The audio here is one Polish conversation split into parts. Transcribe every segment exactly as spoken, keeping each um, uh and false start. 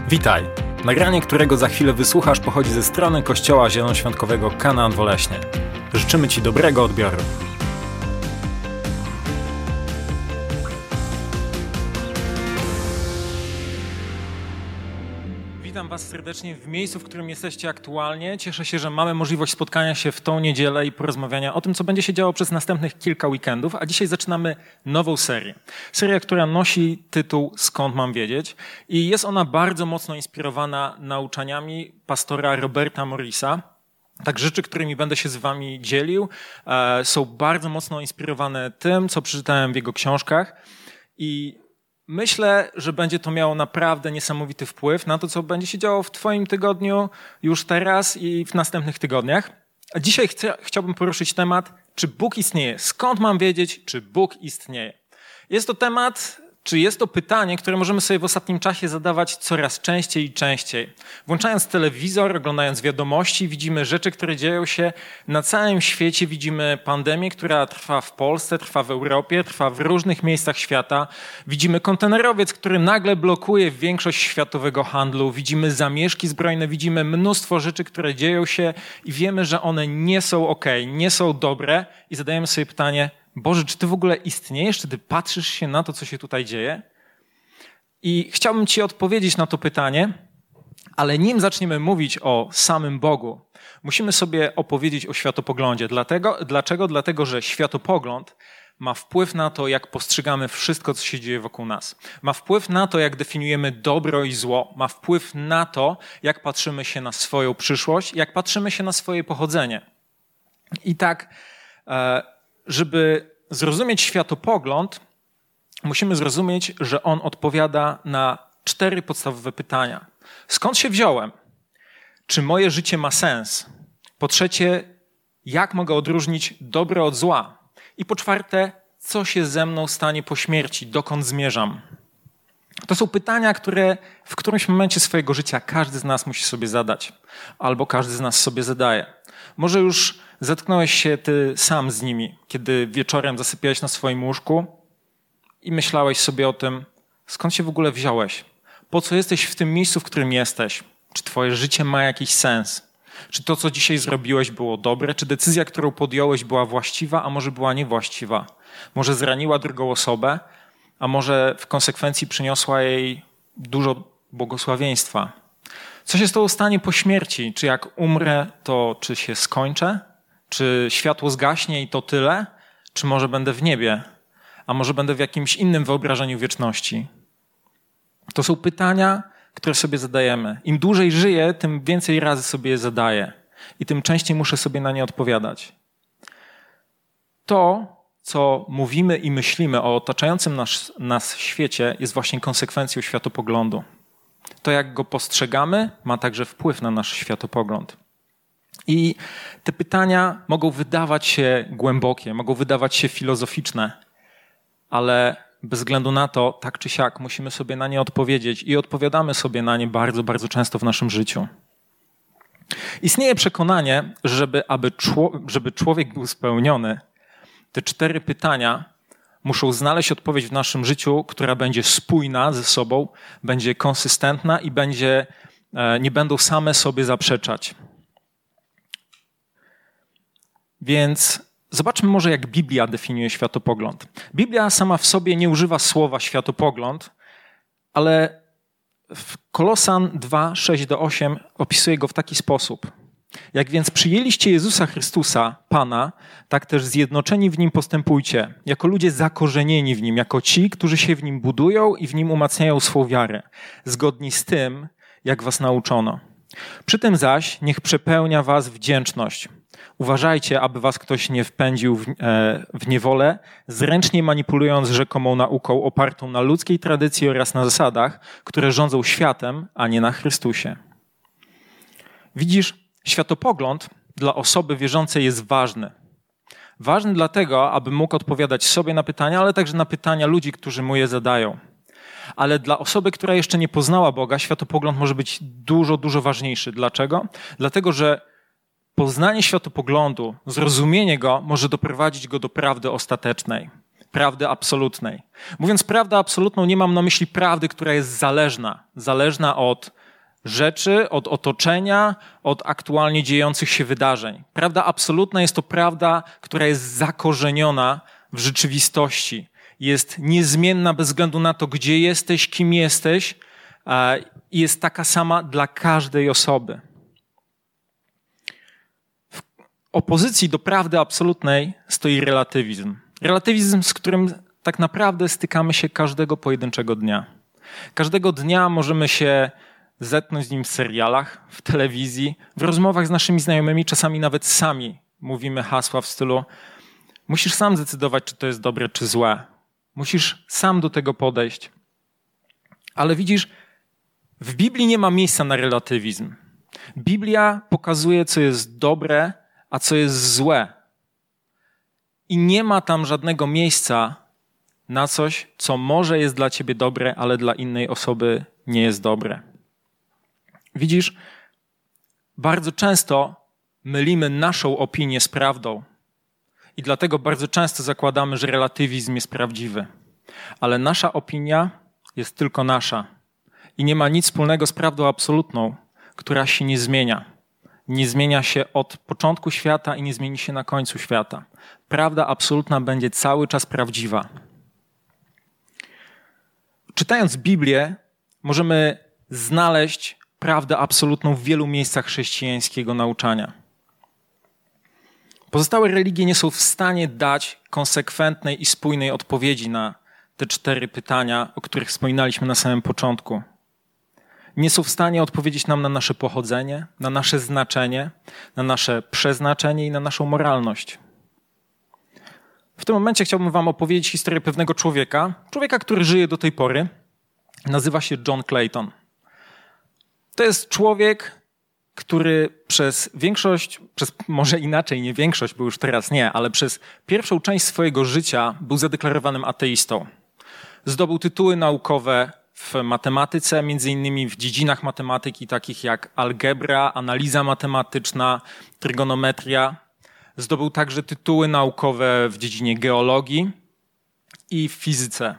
Witaj! Nagranie, którego za chwilę wysłuchasz, pochodzi ze strony Kościoła Zielonoświątkowego Kanaan w Oleśnie. Życzymy Ci dobrego odbioru. Witam Was serdecznie w miejscu, w którym jesteście aktualnie. Cieszę się, że mamy możliwość spotkania się w tą niedzielę i porozmawiania o tym, co będzie się działo przez następnych kilka weekendów. A dzisiaj zaczynamy nową serię. Serię, która nosi tytuł Skąd mam wiedzieć? I jest ona bardzo mocno inspirowana nauczaniami pastora Roberta Morrisa. Tak, rzeczy, którymi będę się z Wami dzielił, są bardzo mocno inspirowane tym, co przeczytałem w jego książkach. I myślę, że będzie to miało naprawdę niesamowity wpływ na to, co będzie się działo w Twoim tygodniu już teraz i w następnych tygodniach. A dzisiaj chcę, chciałbym poruszyć temat, czy Bóg istnieje? Skąd mam wiedzieć, czy Bóg istnieje? Jest to temat, czy jest to pytanie, które możemy sobie w ostatnim czasie zadawać coraz częściej i częściej. Włączając telewizor, oglądając wiadomości, widzimy rzeczy, które dzieją się na całym świecie. Widzimy pandemię, która trwa w Polsce, trwa w Europie, trwa w różnych miejscach świata. Widzimy kontenerowiec, który nagle blokuje większość światowego handlu. Widzimy zamieszki zbrojne, widzimy mnóstwo rzeczy, które dzieją się i wiemy, że one nie są okej, nie są dobre i zadajemy sobie pytanie: Boże, czy Ty w ogóle istniejesz? Czy Ty patrzysz się na to, co się tutaj dzieje? I chciałbym Ci odpowiedzieć na to pytanie, ale nim zaczniemy mówić o samym Bogu, musimy sobie opowiedzieć o światopoglądzie. Dlatego, dlaczego? Dlatego, że światopogląd ma wpływ na to, jak postrzegamy wszystko, co się dzieje wokół nas. Ma wpływ na to, jak definiujemy dobro i zło. Ma wpływ na to, jak patrzymy się na swoją przyszłość, jak patrzymy się na swoje pochodzenie. I tak, żeby zrozumieć światopogląd, musimy zrozumieć, że on odpowiada na cztery podstawowe pytania. Skąd się wziąłem? Czy moje życie ma sens? Po trzecie, jak mogę odróżnić dobro od zła? I po czwarte, co się ze mną stanie po śmierci? Dokąd zmierzam? To są pytania, które w którymś momencie swojego życia każdy z nas musi sobie zadać. Albo każdy z nas sobie zadaje. Może już zetknąłeś się ty sam z nimi, kiedy wieczorem zasypiałeś na swoim łóżku i myślałeś sobie o tym, skąd się w ogóle wziąłeś? Po co jesteś w tym miejscu, w którym jesteś? Czy twoje życie ma jakiś sens? Czy to, co dzisiaj zrobiłeś, było dobre? Czy decyzja, którą podjąłeś, była właściwa, a może była niewłaściwa? Może zraniła drugą osobę, a może w konsekwencji przyniosła jej dużo błogosławieństwa? Co się z tobą stanie po śmierci? Czy jak umrę, to czy się skończę? Czy światło zgaśnie i to tyle? Czy może będę w niebie? A może będę w jakimś innym wyobrażeniu wieczności? To są pytania, które sobie zadajemy. Im dłużej żyję, tym więcej razy sobie je zadaję. I tym częściej muszę sobie na nie odpowiadać. To, co mówimy i myślimy o otaczającym nas, nas świecie, jest właśnie konsekwencją światopoglądu. To, jak go postrzegamy, ma także wpływ na nasz światopogląd. I te pytania mogą wydawać się głębokie, mogą wydawać się filozoficzne, ale bez względu na to, tak czy siak, musimy sobie na nie odpowiedzieć i odpowiadamy sobie na nie bardzo, bardzo często w naszym życiu. Istnieje przekonanie, że żeby, aby czło, żeby człowiek był spełniony, te cztery pytania muszą znaleźć odpowiedź w naszym życiu, która będzie spójna ze sobą, będzie konsystentna i będzie, nie będą same sobie zaprzeczać. Więc zobaczmy może, jak Biblia definiuje światopogląd. Biblia sama w sobie nie używa słowa światopogląd, ale w Kolosan dwa, sześć do osiem opisuje go w taki sposób. Jak więc przyjęliście Jezusa Chrystusa, Pana, tak też zjednoczeni w Nim postępujcie, jako ludzie zakorzenieni w Nim, jako ci, którzy się w Nim budują i w Nim umacniają swą wiarę, zgodni z tym, jak was nauczono. Przy tym zaś niech przepełnia was wdzięczność. Uważajcie, aby was ktoś nie wpędził w, e, w niewolę, zręcznie manipulując rzekomą nauką opartą na ludzkiej tradycji oraz na zasadach, które rządzą światem, a nie na Chrystusie. Widzisz, światopogląd dla osoby wierzącej jest ważny. Ważny dlatego, aby mógł odpowiadać sobie na pytania, ale także na pytania ludzi, którzy mu je zadają. Ale dla osoby, która jeszcze nie poznała Boga, światopogląd może być dużo, dużo ważniejszy. Dlaczego? Dlatego, że poznanie światopoglądu, zrozumienie go może doprowadzić go do prawdy ostatecznej. prawdy absolutnej. Mówiąc prawdę absolutną, nie mam na myśli prawdy, która jest zależna. Zależna od rzeczy, od otoczenia, od aktualnie dziejących się wydarzeń. Prawda absolutna jest to prawda, która jest zakorzeniona w rzeczywistości. Jest niezmienna bez względu na to, gdzie jesteś, kim jesteś i jest taka sama dla każdej osoby. W opozycji do prawdy absolutnej stoi relatywizm. Relatywizm, z którym tak naprawdę stykamy się każdego pojedynczego dnia. Każdego dnia możemy się zetknąć z nim w serialach, w telewizji, w rozmowach z naszymi znajomymi, czasami nawet sami mówimy hasła w stylu: musisz sam zdecydować, czy to jest dobre, czy złe. Musisz sam do tego podejść. Ale widzisz, w Biblii nie ma miejsca na relatywizm. Biblia pokazuje, co jest dobre, a co jest złe. I nie ma tam żadnego miejsca na coś, co może jest dla ciebie dobre, ale dla innej osoby nie jest dobre. Widzisz, bardzo często mylimy naszą opinię z prawdą i dlatego bardzo często zakładamy, że relatywizm jest prawdziwy. Ale nasza opinia jest tylko nasza i nie ma nic wspólnego z prawdą absolutną, która się nie zmienia. Nie zmienia się od początku świata i nie zmieni się na końcu świata. Prawda absolutna będzie cały czas prawdziwa. Czytając Biblię, możemy znaleźć prawdę absolutną w wielu miejscach chrześcijańskiego nauczania. Pozostałe religie nie są w stanie dać konsekwentnej i spójnej odpowiedzi na te cztery pytania, o których wspominaliśmy na samym początku. Nie są w stanie odpowiedzieć nam na nasze pochodzenie, na nasze znaczenie, na nasze przeznaczenie i na naszą moralność. W tym momencie chciałbym wam opowiedzieć historię pewnego człowieka, człowieka, który żyje do tej pory. Nazywa się John Clayton. To jest człowiek, który przez większość, przez może inaczej, nie większość, bo już teraz nie, ale przez pierwszą część swojego życia był zadeklarowanym ateistą. Zdobył tytuły naukowe w matematyce, między innymi w dziedzinach matematyki takich jak algebra, analiza matematyczna, trygonometria. Zdobył także tytuły naukowe w dziedzinie geologii i w fizyce.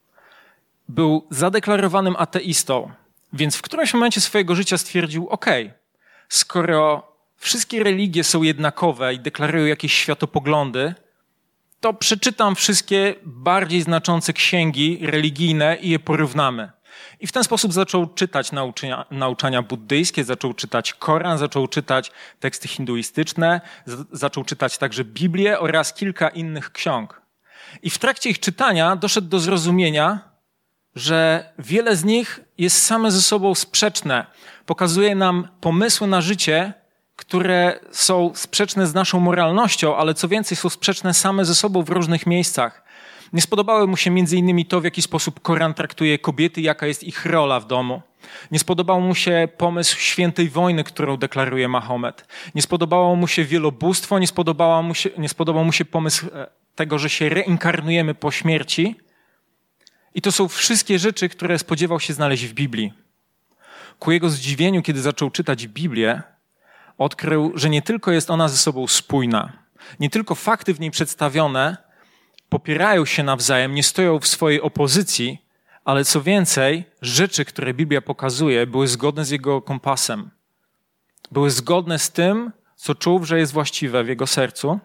Był zadeklarowanym ateistą, więc w którymś momencie swojego życia stwierdził: ok, skoro wszystkie religie są jednakowe i deklarują jakieś światopoglądy, to przeczytam wszystkie bardziej znaczące księgi religijne i je porównamy. I w ten sposób zaczął czytać nauczania, nauczania buddyjskie, zaczął czytać Koran, zaczął czytać teksty hinduistyczne, z, zaczął czytać także Biblię oraz kilka innych ksiąg. I w trakcie ich czytania doszedł do zrozumienia, że wiele z nich jest same ze sobą sprzeczne. Pokazuje nam pomysły na życie, które są sprzeczne z naszą moralnością, ale co więcej, są sprzeczne same ze sobą w różnych miejscach. Nie spodobało mu się między innymi to, w jaki sposób Koran traktuje kobiety, jaka jest ich rola w domu. Nie spodobał mu się pomysł świętej wojny, którą deklaruje Mahomet. Nie spodobało mu się wielobóstwo, nie, spodobało mu się, nie spodobał mu się pomysł tego, że się reinkarnujemy po śmierci. I to są wszystkie rzeczy, które spodziewał się znaleźć w Biblii. Ku jego zdziwieniu, kiedy zaczął czytać Biblię, odkrył, że nie tylko jest ona ze sobą spójna, nie tylko fakty w niej przedstawione popierają się nawzajem, nie stoją w swojej opozycji, ale co więcej, rzeczy, które Biblia pokazuje, były zgodne z jego kompasem. Były zgodne z tym, co czuł, że jest właściwe w jego sercu,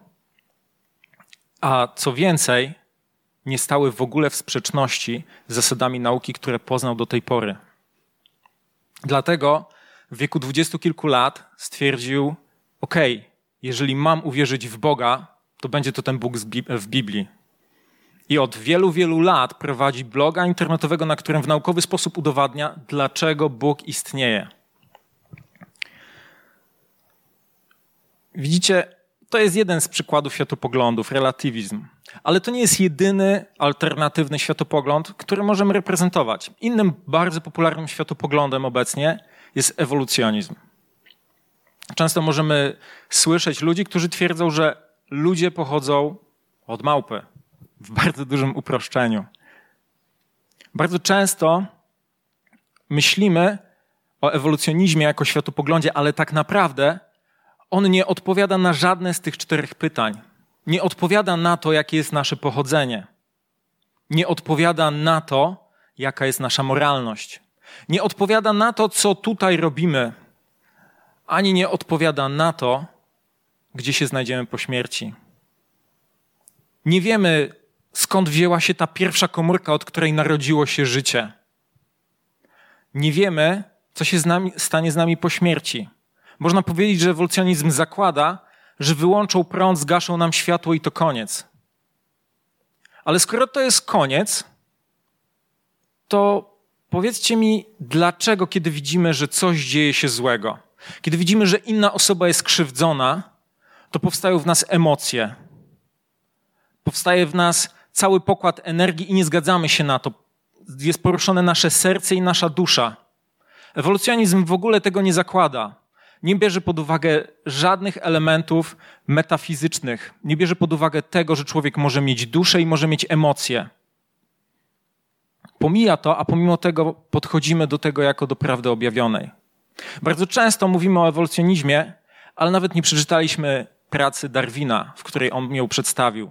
a co więcej, nie stały w ogóle w sprzeczności z zasadami nauki, które poznał do tej pory. Dlatego w wieku dwudziestu kilku lat stwierdził: ok, jeżeli mam uwierzyć w Boga, to będzie to ten Bóg w Biblii. I od wielu, wielu lat prowadzi bloga internetowego, na którym w naukowy sposób udowadnia, dlaczego Bóg istnieje. Widzicie, to jest jeden z przykładów światopoglądów, relatywizm. Ale to nie jest jedyny alternatywny światopogląd, który możemy reprezentować. Innym bardzo popularnym światopoglądem obecnie jest ewolucjonizm. Często możemy słyszeć ludzi, którzy twierdzą, że ludzie pochodzą od małpy, w bardzo dużym uproszczeniu. Bardzo często myślimy o ewolucjonizmie jako światopoglądzie, ale tak naprawdę on nie odpowiada na żadne z tych czterech pytań. Nie odpowiada na to, jakie jest nasze pochodzenie. Nie odpowiada na to, jaka jest nasza moralność. Nie odpowiada na to, co tutaj robimy, ani nie odpowiada na to, gdzie się znajdziemy po śmierci. Nie wiemy, skąd wzięła się ta pierwsza komórka, od której narodziło się życie. Nie wiemy, co się z nami, stanie z nami po śmierci. Można powiedzieć, że ewolucjonizm zakłada, że wyłączą prąd, zgaszą nam światło i to koniec. Ale skoro to jest koniec, to powiedzcie mi, dlaczego, kiedy widzimy, że coś dzieje się złego, kiedy widzimy, że inna osoba jest krzywdzona, to powstają w nas emocje. Powstaje w nas cały pokład energii i nie zgadzamy się na to. Jest poruszone nasze serce i nasza dusza. Ewolucjonizm w ogóle tego nie zakłada. Nie bierze pod uwagę żadnych elementów metafizycznych. Nie bierze pod uwagę tego, że człowiek może mieć duszę i może mieć emocje. Pomija to, a pomimo tego podchodzimy do tego jako do prawdy objawionej. Bardzo często mówimy o ewolucjonizmie, ale nawet nie przeczytaliśmy pracy Darwina, w której on ją przedstawił.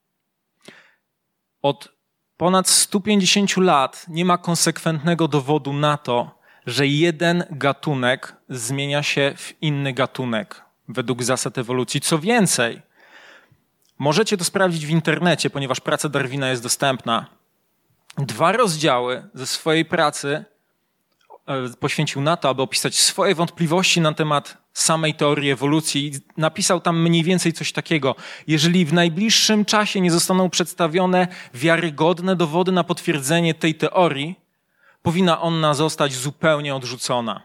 Od ponad stu pięćdziesięciu lat nie ma konsekwentnego dowodu na to, że jeden gatunek zmienia się w inny gatunek według zasad ewolucji. Co więcej, możecie to sprawdzić w internecie, ponieważ praca Darwina jest dostępna. Dwa rozdziały ze swojej pracy poświęcił na to, aby opisać swoje wątpliwości na temat samej teorii ewolucji. Napisał tam mniej więcej coś takiego. Jeżeli w najbliższym czasie nie zostaną przedstawione wiarygodne dowody na potwierdzenie tej teorii, powinna ona zostać zupełnie odrzucona.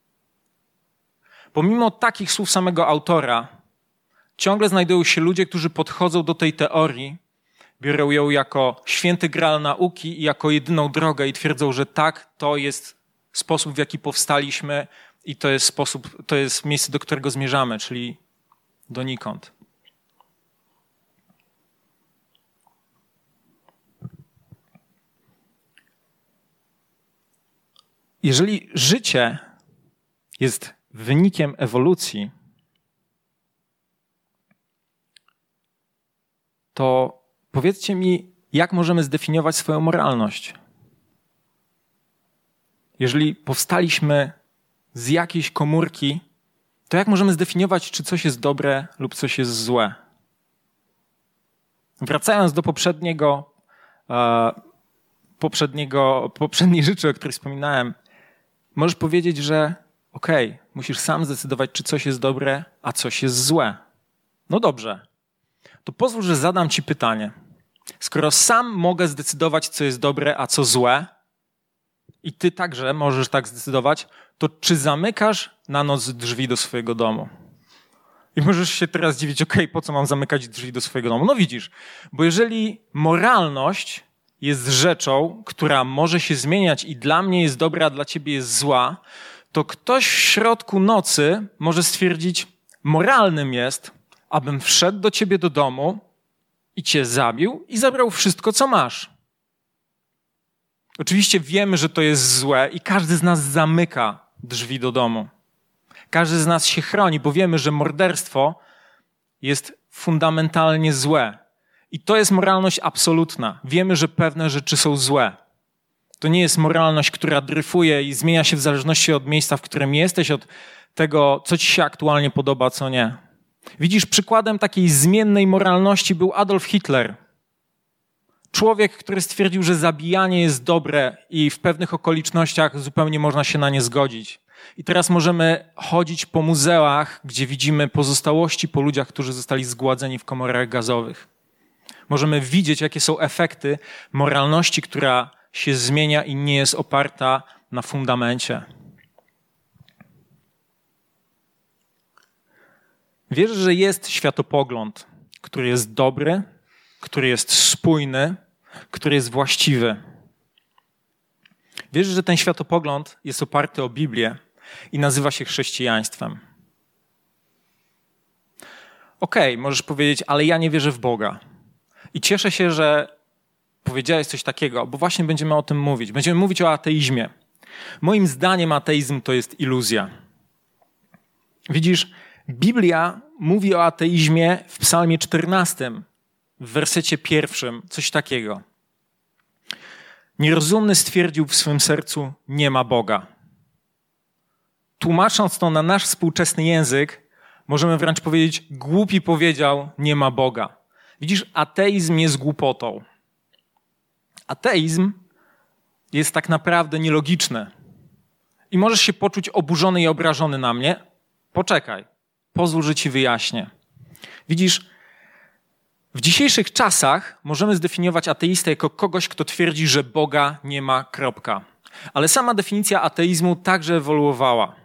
Pomimo takich słów samego autora, ciągle znajdują się ludzie, którzy podchodzą do tej teorii, biorą ją jako święty graal nauki i jako jedyną drogę i twierdzą, że tak, to jest sposób, w jaki powstaliśmy i to jest sposób, to jest miejsce, do którego zmierzamy, czyli donikąd. Jeżeli życie jest wynikiem ewolucji, to powiedzcie mi, jak możemy zdefiniować swoją moralność? Jeżeli powstaliśmy z jakiejś komórki, to jak możemy zdefiniować, czy coś jest dobre lub coś jest złe? Wracając do poprzedniego, e, poprzedniego, poprzedniej rzeczy, o której wspominałem, możesz powiedzieć, że okej, okay, musisz sam zdecydować, czy coś jest dobre, a coś jest złe. No dobrze, to pozwól, że zadam ci pytanie. Skoro sam mogę zdecydować, co jest dobre, a co złe, i ty także możesz tak zdecydować, to czy zamykasz na noc drzwi do swojego domu? I możesz się teraz dziwić, okej, okay, po co mam zamykać drzwi do swojego domu? No widzisz, bo jeżeli moralność jest rzeczą, która może się zmieniać i dla mnie jest dobra, a dla ciebie jest zła, to ktoś w środku nocy może stwierdzić, moralnym jest, abym wszedł do ciebie do domu i cię zabił i zabrał wszystko, co masz. Oczywiście wiemy, że to jest złe i każdy z nas zamyka drzwi do domu. Każdy z nas się chroni, bo wiemy, że morderstwo jest fundamentalnie złe. I to jest moralność absolutna. Wiemy, że pewne rzeczy są złe. To nie jest moralność, która dryfuje i zmienia się w zależności od miejsca, w którym jesteś, od tego, co ci się aktualnie podoba, co nie. Widzisz, przykładem takiej zmiennej moralności był Adolf Hitler. Człowiek, który stwierdził, że zabijanie jest dobre i w pewnych okolicznościach zupełnie można się na nie zgodzić. I teraz możemy chodzić po muzeach, gdzie widzimy pozostałości po ludziach, którzy zostali zgładzeni w komorach gazowych. Możemy widzieć, jakie są efekty moralności, która się zmienia i nie jest oparta na fundamencie. Wierzę, że jest światopogląd, który jest dobry, który jest spójny, który jest właściwy. Wierzę, że ten światopogląd jest oparty o Biblię i nazywa się chrześcijaństwem. Okej, okay, możesz powiedzieć, ale ja nie wierzę w Boga. I cieszę się, że powiedziałeś coś takiego, bo właśnie będziemy o tym mówić. Będziemy mówić o ateizmie. Moim zdaniem ateizm to jest iluzja. Widzisz, Biblia mówi o ateizmie w Psalmie czternastym, w wersecie pierwszym, coś takiego. Nierozumny stwierdził w swym sercu, nie ma Boga. Tłumacząc to na nasz współczesny język, możemy wręcz powiedzieć, głupi powiedział, nie ma Boga. Widzisz, ateizm jest głupotą. Ateizm jest tak naprawdę nielogiczny. I możesz się poczuć oburzony i obrażony na mnie. Poczekaj, pozwól, że ci wyjaśnię. Widzisz, w dzisiejszych czasach możemy zdefiniować ateistę jako kogoś, kto twierdzi, że Boga nie ma, kropka. Ale sama definicja ateizmu także ewoluowała.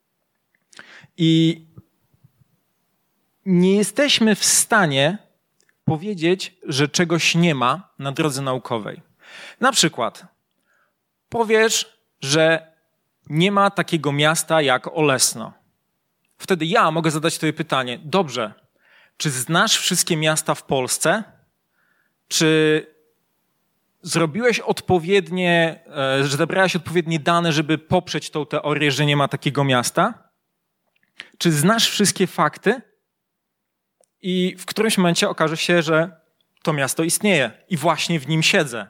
I nie jesteśmy w stanie powiedzieć, że czegoś nie ma na drodze naukowej. Na przykład powiesz, że nie ma takiego miasta jak Olesno. Wtedy ja mogę zadać tobie pytanie, dobrze, czy znasz wszystkie miasta w Polsce? Czy zrobiłeś odpowiednie, że zebrałeś odpowiednie dane, żeby poprzeć tą teorię, że nie ma takiego miasta? Czy znasz wszystkie fakty? I w którymś momencie okaże się, że to miasto istnieje i właśnie w nim siedzę.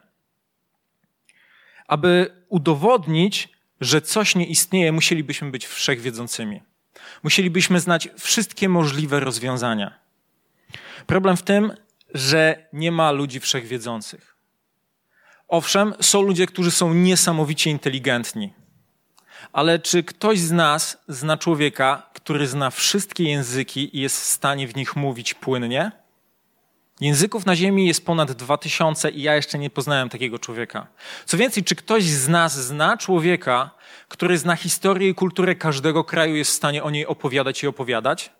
Aby udowodnić, że coś nie istnieje, musielibyśmy być wszechwiedzącymi. Musielibyśmy znać wszystkie możliwe rozwiązania. Problem w tym, że nie ma ludzi wszechwiedzących. Owszem, są ludzie, którzy są niesamowicie inteligentni. Ale czy ktoś z nas zna człowieka, który zna wszystkie języki i jest w stanie w nich mówić płynnie? Języków na ziemi jest ponad dwa tysiące i ja jeszcze nie poznałem takiego człowieka. Co więcej, czy ktoś z nas zna człowieka, który zna historię i kulturę każdego kraju, jest w stanie o niej opowiadać i opowiadać?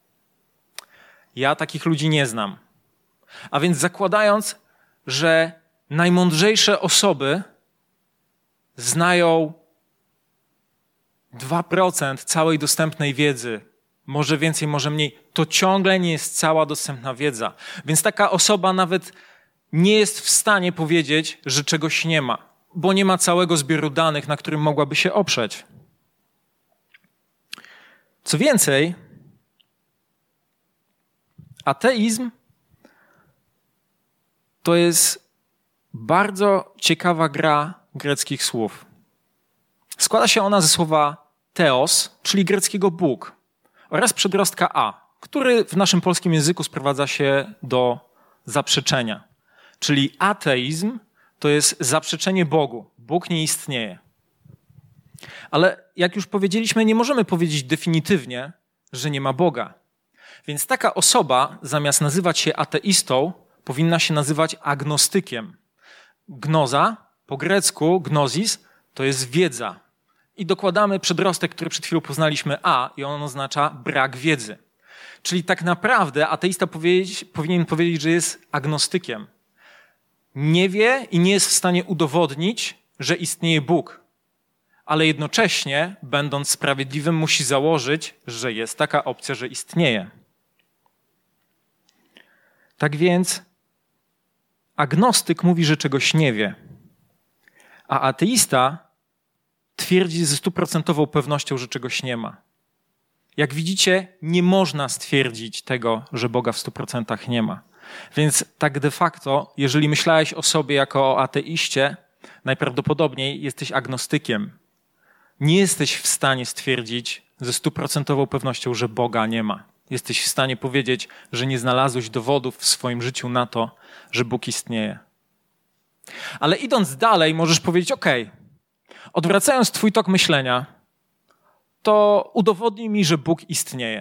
Ja takich ludzi nie znam. A więc zakładając, że najmądrzejsze osoby znają dwa procent całej dostępnej wiedzy, może więcej, może mniej, to ciągle nie jest cała dostępna wiedza. Więc taka osoba nawet nie jest w stanie powiedzieć, że czegoś nie ma, bo nie ma całego zbioru danych, na którym mogłaby się oprzeć. Co więcej, ateizm to jest bardzo ciekawa gra greckich słów. Składa się ona ze słowa theos, czyli greckiego Bóg, oraz przedrostka a, który w naszym polskim języku sprowadza się do zaprzeczenia. Czyli ateizm to jest zaprzeczenie Bogu. Bóg nie istnieje. Ale jak już powiedzieliśmy, nie możemy powiedzieć definitywnie, że nie ma Boga. Więc taka osoba, zamiast nazywać się ateistą, powinna się nazywać agnostykiem. Gnoza, po grecku gnosis, to jest wiedza. I dokładamy przedrostek, który przed chwilą poznaliśmy, a, i on oznacza brak wiedzy. Czyli tak naprawdę ateista powiedzieć, powinien powiedzieć, że jest agnostykiem. Nie wie i nie jest w stanie udowodnić, że istnieje Bóg. Ale jednocześnie, będąc sprawiedliwym, musi założyć, że jest taka opcja, że istnieje. Tak więc agnostyk mówi, że czegoś nie wie. A ateista twierdzi ze stuprocentową pewnością, że czegoś nie ma. Jak widzicie, nie można stwierdzić tego, że Boga w stu procentach nie ma. Więc tak de facto, jeżeli myślałeś o sobie jako o ateiście, najprawdopodobniej jesteś agnostykiem. Nie jesteś w stanie stwierdzić ze stuprocentową pewnością, że Boga nie ma. Jesteś w stanie powiedzieć, że nie znalazłeś dowodów w swoim życiu na to, że Bóg istnieje. Ale idąc dalej, możesz powiedzieć, ok, odwracając twój tok myślenia, to udowodnij mi, że Bóg istnieje.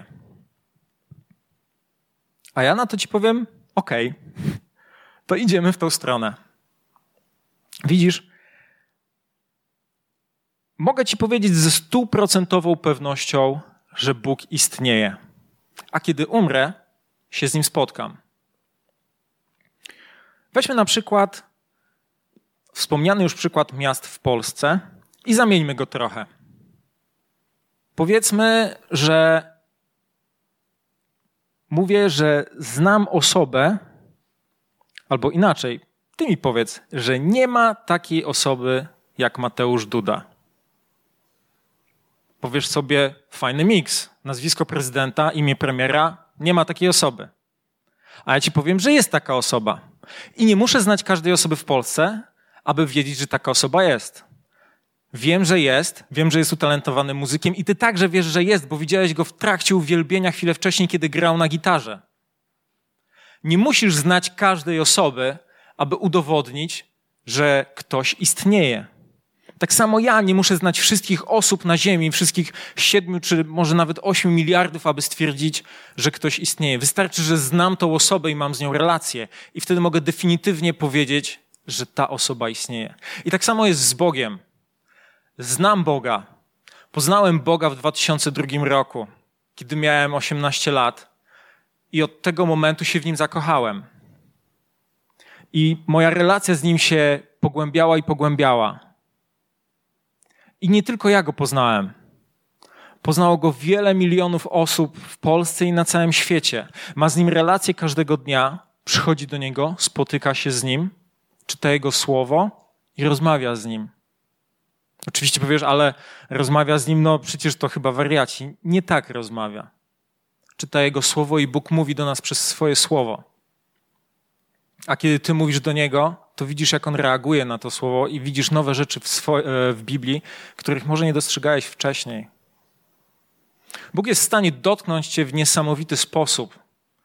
A ja na to ci powiem, ok, to idziemy w tą stronę. Widzisz, mogę ci powiedzieć ze stuprocentową pewnością, że Bóg istnieje. A kiedy umrę, się z Nim spotkam. Weźmy na przykład wspomniany już przykład miast w Polsce i zamieńmy go trochę. Powiedzmy, że mówię, że znam osobę, albo inaczej, ty mi powiedz, że nie ma takiej osoby jak Mateusz Duda. Powiesz sobie, fajny miks, nazwisko prezydenta, imię premiera, nie ma takiej osoby. A ja ci powiem, że jest taka osoba. I nie muszę znać każdej osoby w Polsce, aby wiedzieć, że taka osoba jest. Wiem, że jest, wiem, że jest utalentowanym muzykiem i ty także wiesz, że jest, bo widziałeś go w trakcie uwielbienia chwilę wcześniej, kiedy grał na gitarze. Nie musisz znać każdej osoby, aby udowodnić, że ktoś istnieje. Tak samo ja nie muszę znać wszystkich osób na ziemi, wszystkich siedmiu czy może nawet ośmiu miliardów, aby stwierdzić, że ktoś istnieje. Wystarczy, że znam tą osobę i mam z nią relację i wtedy mogę definitywnie powiedzieć, że ta osoba istnieje. I tak samo jest z Bogiem. Znam Boga. Poznałem Boga w dwa tysiące drugim roku, kiedy miałem osiemnaście lat i od tego momentu się w Nim zakochałem. I moja relacja z Nim się pogłębiała i pogłębiała. I nie tylko ja Go poznałem. Poznało Go wiele milionów osób w Polsce i na całym świecie. Ma z Nim relację każdego dnia, przychodzi do Niego, spotyka się z Nim, czyta Jego słowo i rozmawia z Nim. Oczywiście powiesz, ale rozmawia z Nim, no przecież to chyba wariaci. Nie tak rozmawia. Czyta Jego słowo i Bóg mówi do nas przez swoje słowo. A kiedy ty mówisz do Niego, to widzisz, jak On reaguje na to słowo i widzisz nowe rzeczy w, swo- w Biblii, których może nie dostrzegałeś wcześniej. Bóg jest w stanie dotknąć cię w niesamowity sposób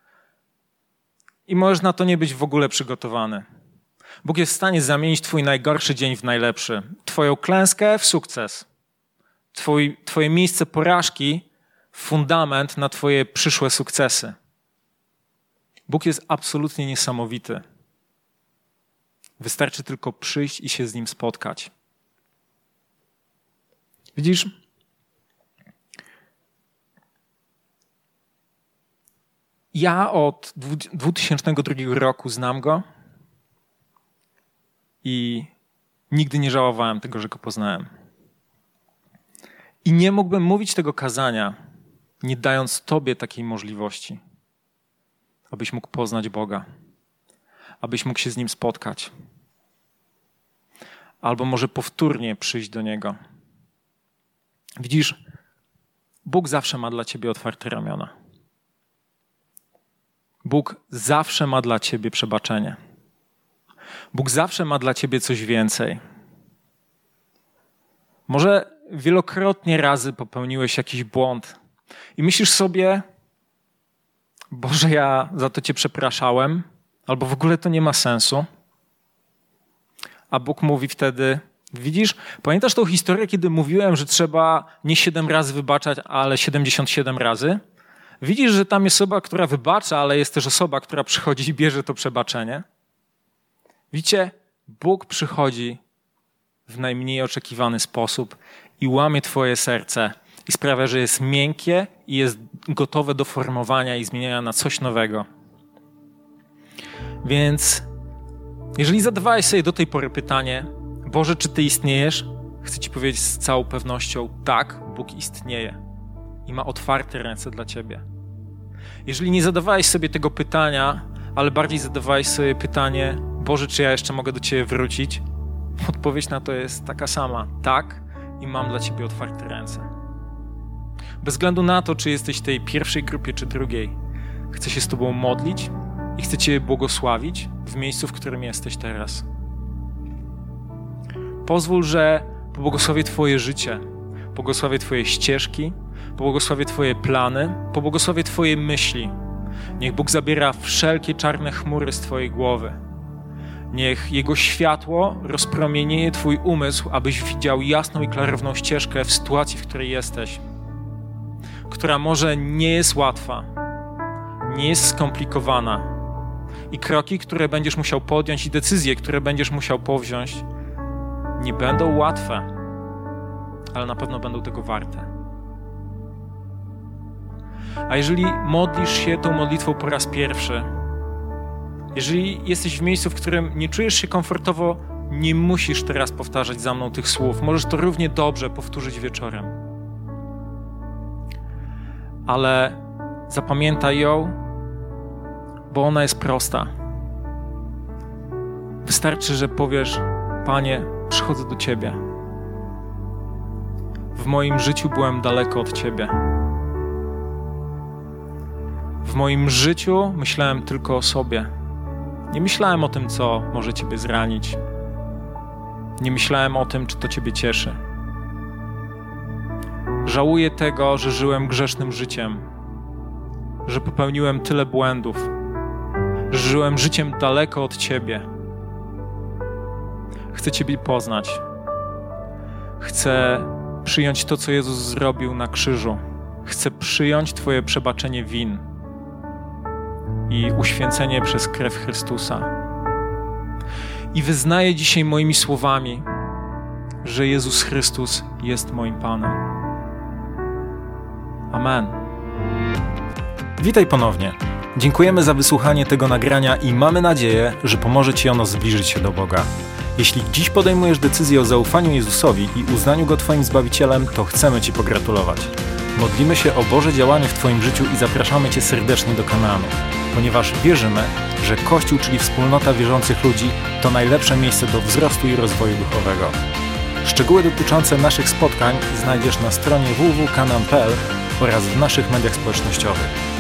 i możesz na to nie być w ogóle przygotowany. Bóg jest w stanie zamienić twój najgorszy dzień w najlepszy, twoją klęskę w sukces, twój, twoje miejsce porażki w fundament na twoje przyszłe sukcesy. Bóg jest absolutnie niesamowity. Wystarczy tylko przyjść i się z Nim spotkać. Widzisz? Ja od dwa tysiące drugiego roku znam Go i nigdy nie żałowałem tego, że Go poznałem. I nie mógłbym mówić tego kazania, nie dając Tobie takiej możliwości, abyś mógł poznać Boga, abyś mógł się z Nim spotkać. Albo może powtórnie przyjść do Niego. Widzisz, Bóg zawsze ma dla ciebie otwarte ramiona. Bóg zawsze ma dla ciebie przebaczenie. Bóg zawsze ma dla ciebie coś więcej. Może wielokrotnie razy popełniłeś jakiś błąd i myślisz sobie, Boże, ja za to Cię przepraszałem, albo w ogóle to nie ma sensu. A Bóg mówi wtedy, widzisz, pamiętasz tą historię, kiedy mówiłem, że trzeba nie siedem razy wybaczać, ale siedemdziesiąt siedem razy? Widzisz, że tam jest osoba, która wybacza, ale jest też osoba, która przychodzi i bierze to przebaczenie? Widzicie, Bóg przychodzi w najmniej oczekiwany sposób i łamie twoje serce i sprawia, że jest miękkie i jest gotowe do formowania i zmieniania na coś nowego. Więc jeżeli zadawałeś sobie do tej pory pytanie, Boże, czy Ty istniejesz? Chcę Ci powiedzieć z całą pewnością, tak, Bóg istnieje i ma otwarte ręce dla Ciebie. Jeżeli nie zadawałeś sobie tego pytania, ale bardziej zadawałeś sobie pytanie, Boże, czy ja jeszcze mogę do Ciebie wrócić? Odpowiedź na to jest taka sama, tak, i mam dla Ciebie otwarte ręce. Bez względu na to, czy jesteś w tej pierwszej grupie, czy drugiej, chcę się z Tobą modlić i chcę Cię błogosławić w miejscu, w którym jesteś teraz. Pozwól, że pobłogosławię Twoje życie, pobłogosławię Twoje ścieżki, pobłogosławię Twoje plany, pobłogosławię Twoje myśli. Niech Bóg zabiera wszelkie czarne chmury z Twojej głowy. Niech Jego światło rozpromienieje Twój umysł, abyś widział jasną i klarowną ścieżkę w sytuacji, w której jesteś, która może nie jest łatwa, nie jest skomplikowana i kroki, które będziesz musiał podjąć i decyzje, które będziesz musiał powziąć, nie będą łatwe, ale na pewno będą tego warte. A jeżeli modlisz się tą modlitwą po raz pierwszy, jeżeli jesteś w miejscu, w którym nie czujesz się komfortowo, nie musisz teraz powtarzać za mną tych słów. Możesz to równie dobrze powtórzyć wieczorem. Ale zapamiętaj ją, bo ona jest prosta. Wystarczy, że powiesz, Panie, przychodzę do Ciebie. W moim życiu byłem daleko od Ciebie. W moim życiu myślałem tylko o sobie. Nie myślałem o tym, co może Ciebie zranić. Nie myślałem o tym, czy to Ciebie cieszy. Żałuję tego, że żyłem grzesznym życiem, że popełniłem tyle błędów, że żyłem życiem daleko od Ciebie. Chcę Ciebie poznać. Chcę przyjąć to, co Jezus zrobił na krzyżu. Chcę przyjąć Twoje przebaczenie win i uświęcenie przez krew Chrystusa. I wyznaję dzisiaj moimi słowami, że Jezus Chrystus jest moim Panem. Amen. Witaj ponownie. Dziękujemy za wysłuchanie tego nagrania i mamy nadzieję, że pomoże Ci ono zbliżyć się do Boga. Jeśli dziś podejmujesz decyzję o zaufaniu Jezusowi i uznaniu Go Twoim Zbawicielem, to chcemy Ci pogratulować. Modlimy się o Boże działanie w Twoim życiu i zapraszamy Cię serdecznie do Kanaanu, ponieważ wierzymy, że Kościół, czyli wspólnota wierzących ludzi, to najlepsze miejsce do wzrostu i rozwoju duchowego. Szczegóły dotyczące naszych spotkań znajdziesz na stronie w w w kropka kanaan kropka p l oraz w naszych mediach społecznościowych.